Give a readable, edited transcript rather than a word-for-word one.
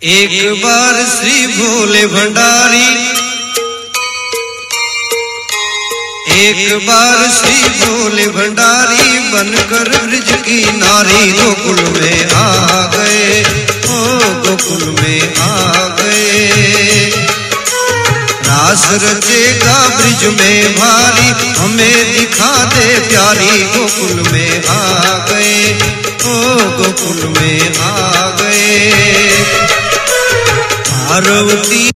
एक बार श्री भोले भंडारी, एक बार श्री भोले भंडारी बनकर ब्रज की नारी गोकुल में आ गए, ओ गोकुल में आ गए। रास रचेगा ब्रज में भारी, हमें दिखा दे प्यारी गोकुल में आ गए, ओ गोकुल में आ गए। पार्वती